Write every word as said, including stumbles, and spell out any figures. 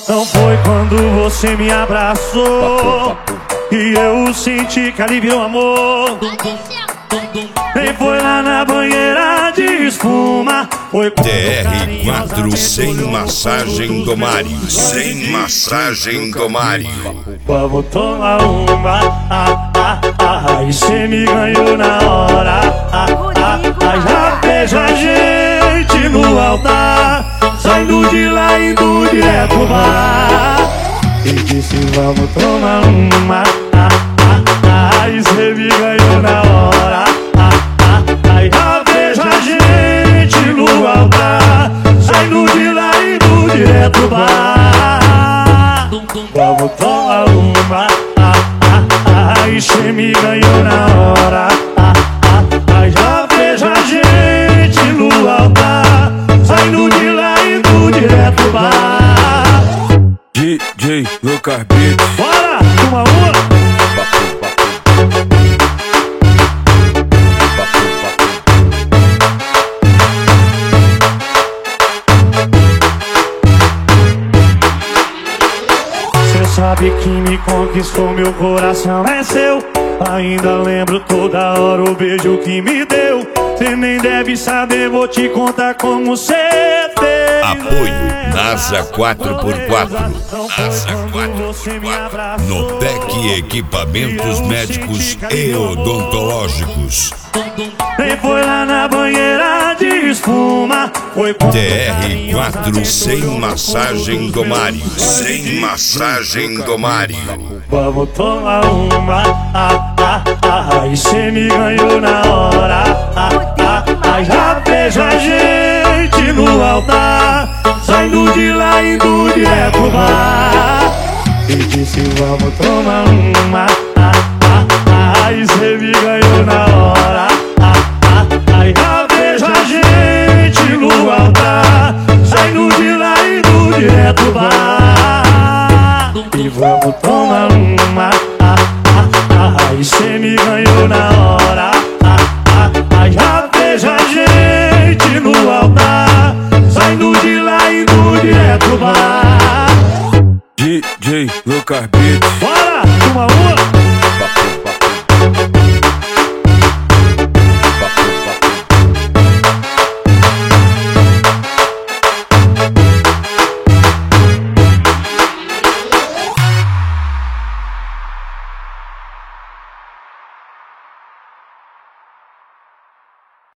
Não foi quando você me abraçou e eu senti que aliviou o amor. Nem foi lá na banheira de espuma. Foi T R quatro sem massagem do Mário. Sem massagem do Mário. Vamos tomar uma, ah, ah, ah, e cê me ganhou na hora, ah, ah, ah, já vejo a gente no altar, saindo de lá indo direto pro bar. E disse vamos tomar uma, ah, ah, ah, e cê me ganhou na hora, ah, ah, ah, já vejo a gente no altar, saindo de lá indo direto pro bar. Vamos tomar uma, ah, ah, ah, e cê me ganhou na hora, ah, ah, ah, já vejo a gente no altar, saindo de lá indo direto pro bar. D J Lucas Beats. Bora, uma uma. Sabe que me conquistou, meu coração é seu. Ainda lembro toda hora o beijo que me deu. Cê nem deve saber, vou te contar como cê fez. Apoio NASA quatro por quatro. NASA quatro por quatro. Notec Equipamentos Médicos e Odontológicos. Nem foi lá na banheira de espuma. Foi T R quatro sem massagem do Mário. Sem massagem do Mário. Vamos tomar uma, ah, ah, ah, e cê me ganhou na hora, ah, ah, ah, já vejo a gente no altar, saindo de lá indo direto pro bar. E disse vamos tomar uma, ah, ah, ah, e cê me ganhou na hora, ah, ah, ah, já vejo a gente no altar, saindo de lá indo direto pro bar. E vamos tomar uma, ah, ah, ah, e cê me ganhou na hora, ah, ah, ah, já vejo a gente no altar, saindo de lá indo direto pro bar. D J Lucas Beats.